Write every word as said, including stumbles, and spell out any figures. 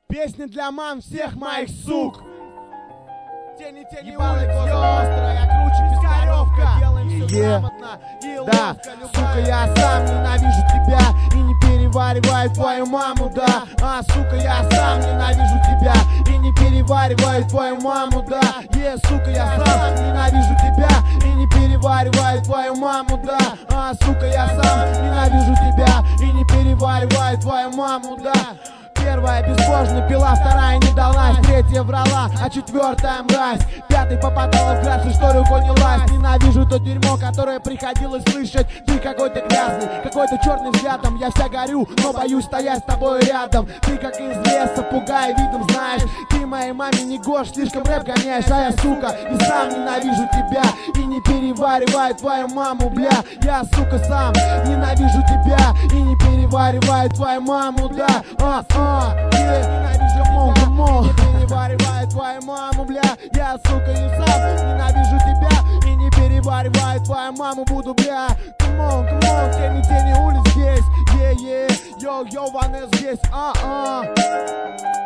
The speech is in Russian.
Песня для мам всех моих сук. Тени, тени, Ебаный улиц, острая, я круче пискаревка. Делаем всё Е. грамотно и Да, ловко, любая. сука, я сам ненавижу тебя и не перевариваю твою маму, да. А, сука, я сам ненавижу тебя и не перевариваю твою маму, да. Е, сука, я сам ненавижу тебя и не перевариваю твою маму, да. А, сука, я сам ненавижу тебя и не перевариваю твою маму, да. Первая безбожно пила, вторая не далась, третья врала, а четвертая мразь. Пятый попадала в грязь, и что рукой не лазь. Ненавижу то дерьмо, которое приходилось слышать. Ты какой-то грязный, какой-то черный взглядом. Я вся горю, но боюсь стоять с тобой рядом. Ты как из леса, пугай видом, знаешь. Ты моей маме не гож, слишком рэп гоняешь. А я, сука, и сам ненавижу тебя и не перевариваю твою маму, бля. Я, сука, сам ненавижу тебя и не перевариваю твою маму, да. А, а. Ненавижу мол, мол, не перевариваю твою маму, бля. Я, сука, и сам ненавижу тебя и не перевариваю твою маму, буду, бля. Камон, камон, тени, тени улиц здесь. Е-е, йоу, йоу, ванес здесь, а-а.